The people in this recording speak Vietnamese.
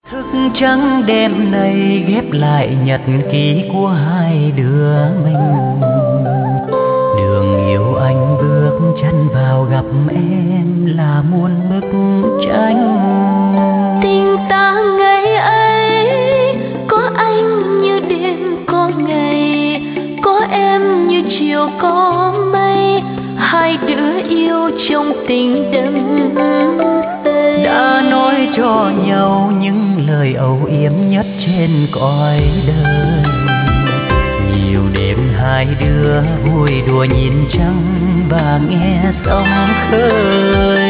Thức trắng đêm nay ghép lại nhật ký của hai đứa mình. Đường yêu anh bước chân vào gặp em là muôn bức tranh. Tình ta ngày ấy có anh như đêm có ngày, có em như chiều có mây, hai đứa yêu trong tình đắm say. Đã nói cho nhau những lời âu yếm nhất trên cõi đời. Nhiều đêm hai đứa vui đùa nhìn trăng và nghe sóng khơi.